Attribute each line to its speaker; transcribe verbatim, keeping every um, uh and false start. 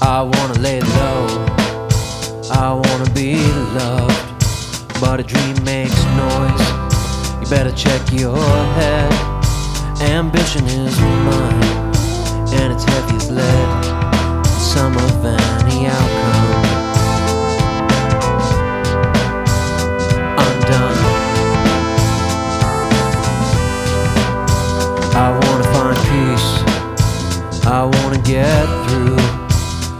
Speaker 1: I wanna lay low, I wanna be loved, but a dream makes noise. You better check your head. Ambition is mine, and it's heavy as lead. The sum of any outcome. I'm done. I wanna find peace, I wanna get